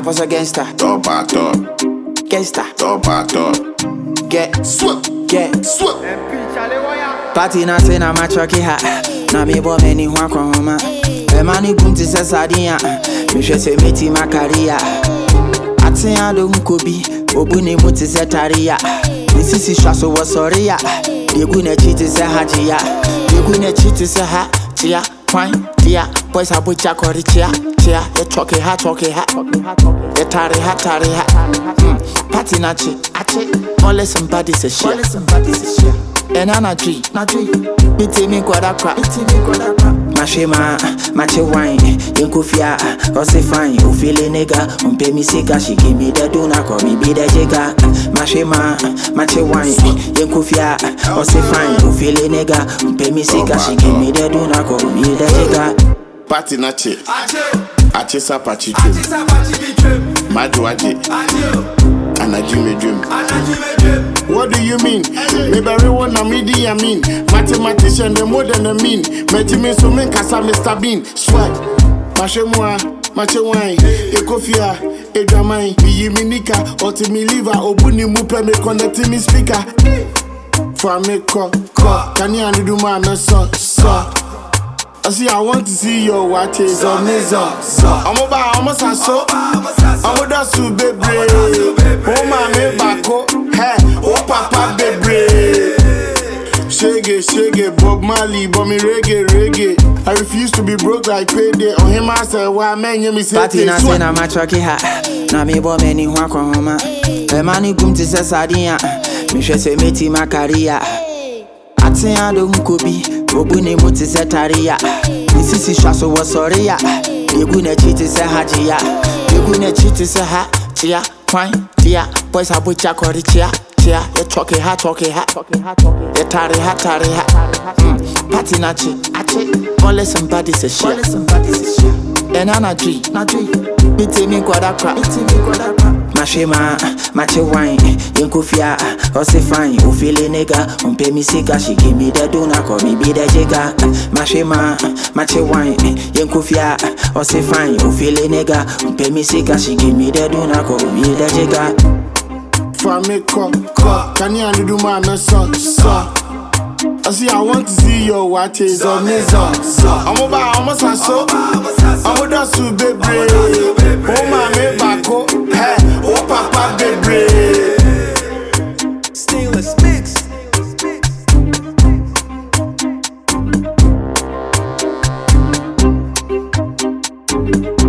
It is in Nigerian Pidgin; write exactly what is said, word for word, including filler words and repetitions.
What's a gangster? Top a top. Gangster. Top a top. Get Swap. Get Swap. Party na say na machoki ha. Na me bo many ho akoma. E mani kunti se sadia. Me hwe se meti makaria. Atin adom kobi. Obuni muti se taria. Nisisi shaso wo sorry ya. Degu na chiti se hajia. Degu na chiti se ha. Tia. Fine, dear, boys are with Jacori chia, chia, you talk a hat, talk a hat, you tarry hat, tarry hat, Patty Nachi, Achi, all somebody's a share, somebody's a share, and Anaji, Naji, beating me quite crap, beating me quite crap. Mashima, Machi wine, Yankufia, or say fine, you feel a nigga, on pay me sicker, she give me the dona, call me be the jigger. Mashima, Machi wine, Yankufia, or say fine, you feel a nigga, on pay me sicker, she give me the dona, call me the jigger. Party Nachi, Achi Sapachi, Madu Aji, Anajime Dream. What do you mean? Maybe everyone a media mean. Mathematician, the more than a mean. Metime so men kasa Mister Bean. Swag. Mache moi, mache wine. Ekofia, edamai. Biyi minika, oti mi liver. Obuni mupe me connect me speaker. For me ko, ko. Can you undo my no so, so. I see, I want to see your watch is on this on. I'm about almost a so. I'm with us to be brave. Oh, my me bako. Hey, oh, papa be brave. Shaggy, shaggy, Bob Marley, but me reggae, reggae. I refuse to be broke like payday. On him, I say, why man, you me say, Party na say na machoki ha. Na me bo many ho akoma. E mani kumti se sadia. Me hwe se meti makaria. Atin adom kobi. Obuni muti se taria. Nisisi shaso wo sorry ya. Degu na chiti se hajia. Degu na chiti se ha. Tia. Fine. Tia. Boys are with Jacori chia. Chia. You talk a hat, talk a hat. You tarry hat, tarry hat. Party Nachi. Achi. All somebody's a share. All somebody's a share. And Anaji. Naji. Beating me quite crap. Beating me quite crap. Mashima, Machi wine, Yankufia, or say fine, you feel a nigga, on pay me sicker, she give me the dona, call me be the jigger. Mashima, Machi wine, Yankufia, or say fine, you feel a nigga, on pay me sicker, she give me the dona, call me the jigger. For me ko, ko. Can you undo my no so, so. I see, I want to see your watch is on this on. I'm about almost a so. I'm with us to be brave. Oh, my me bako. Hey, oh, papa be brave. Stainless mix. Thank you.